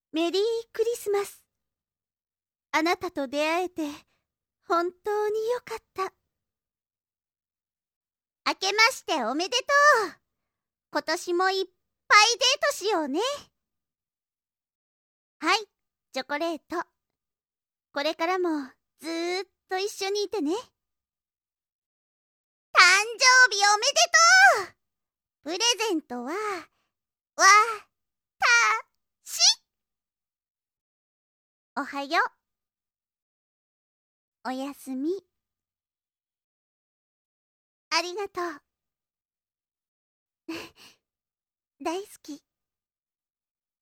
メリークリスマス。あなたと出会えて本当によかった。明けましておめでとう。今年もいっぱいデートしようね。はい、チョコレート。これからもずーっと一緒にいてね。誕生日おめでとう。プレゼントは、たし。おはよう。おやすみ。ありがとう。大好き。